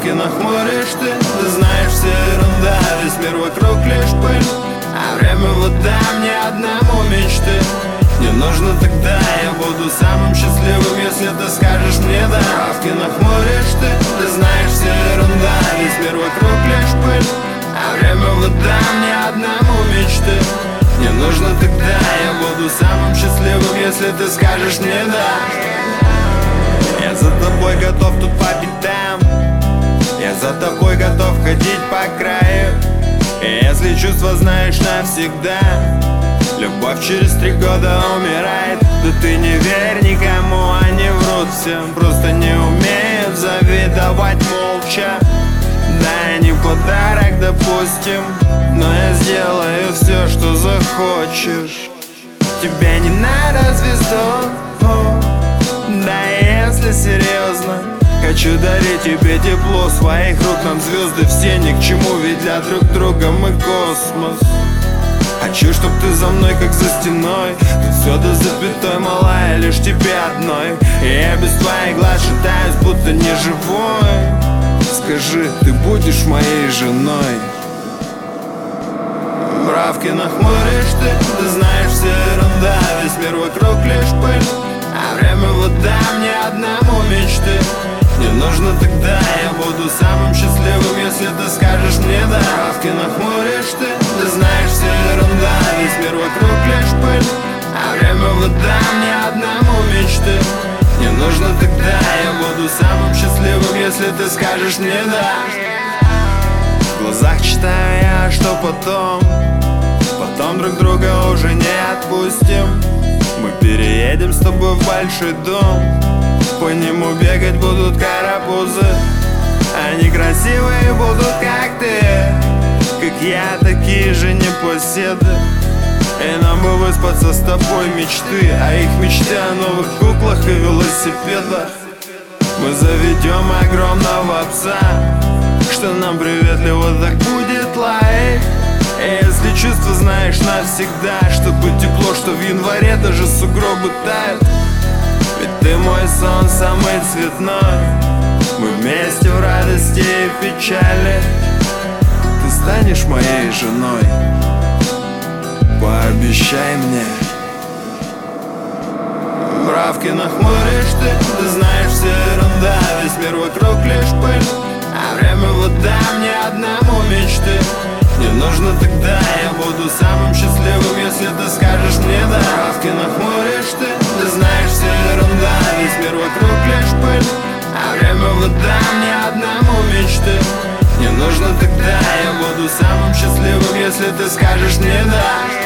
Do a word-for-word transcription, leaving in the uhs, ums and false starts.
Бровки нахмуришь ты, ты знаешь, все ерунда, весь мир вокруг лишь пыль, а время вода, мне одному мечты. Не нужно тогда, я буду самым счастливым, если ты скажешь мне да. Бровки нахмуришь ты, ты знаешь, все ерунда, весь мир вокруг лишь пыль, а время вода, мне одному мечты. Не нужно тогда, я буду самым счастливым, если ты скажешь мне да. Я за тобой готов тут по пятам, я за тобой готов ходить по краю. И если чувства знаешь навсегда, любовь через три года умирает. Да ты не верь никому, они врут всем, просто не умеют завидовать молча. Да, не подарок, допустим, но я сделаю все, что захочешь. Тебе не надо звезду, да если серьезно, хочу дарить тебе тепло своих рук. Нам звезды все ни к чему, ведь для друг друга мы космос. Хочу, чтоб ты за мной, как за стеной, тут все до запятой, малая, лишь тебе одной. И я без твоих глаз шатаюсь, будто не живой. Скажи, ты будешь моей женой? Бровки нахмуришь ты, ты знаешь, все ерунда, весь мир вокруг лишь пыль, а время вода, мне одному мечты. Не нужно тогда, я буду самым счастливым, если ты скажешь мне да. Бровки нахмуришь ты, ты знаешь, все ерунда, весь мир вокруг лишь пыль, а время вода, мне одному мечты. Не нужно тогда, я буду самым счастливым, если ты скажешь мне да. В глазах читаю я, что потом, потом друг друга уже не отпустим. Мы переедем с тобой в большой дом, по нему бегать будут карапузы. Они красивые будут, как ты, как я, такие же непоседы. И нам бы выспаться с тобой мечты, а их мечты о новых куклах и велосипедах. Мы заведем огромного пса, что нам приветливо так будет лаять. И если чувства знаешь навсегда, чтобы тепло, что в январе даже сугробы тают. Ведь ты мой сон самый цветной, мы вместе в радости и печали. Ты станешь моей женой, пообещай мне. Бровки нахмуришь ты, ты знаешь, все ерунда, весь мир вокруг лишь пыль, а время вода, мне одному мечты. Не нужно тогда, я буду самым счастливым, если ты скажешь мне да. Бровки нахмуришь ты, ты знаешь, все ерунда, весь мир вокруг лишь пыль, а время вода, мне одному мечты. Не нужно тогда, я буду самым счастливым, если ты скажешь мне да.